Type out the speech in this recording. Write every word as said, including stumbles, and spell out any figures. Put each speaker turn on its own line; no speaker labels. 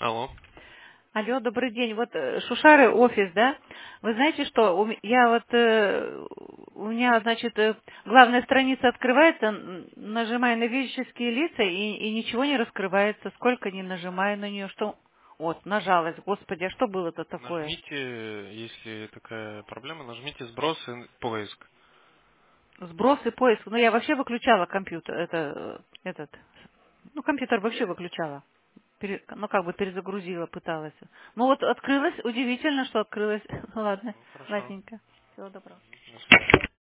Алло.
Алло, добрый день. Вот э, Шушары офис, да? Вы знаете, что у ме- я вот э, у меня, значит, э, главная страница открывается, н- нажимаю на физические лица и, и ничего не раскрывается. Сколько не нажимаю на нее, что вот нажалась, господи, а что было-то такое?
Нажмите, если такая проблема, нажмите сброс и поиск.
Сброс и поиск. Ну я вообще выключала компьютер, это э, этот, ну компьютер вообще выключала. Пере- ну, как бы перезагрузила, пыталась. Ну, вот открылась, удивительно, что открылась. Ладно,
Ну, хорошо.
ладненько. Всего доброго.
До свидания.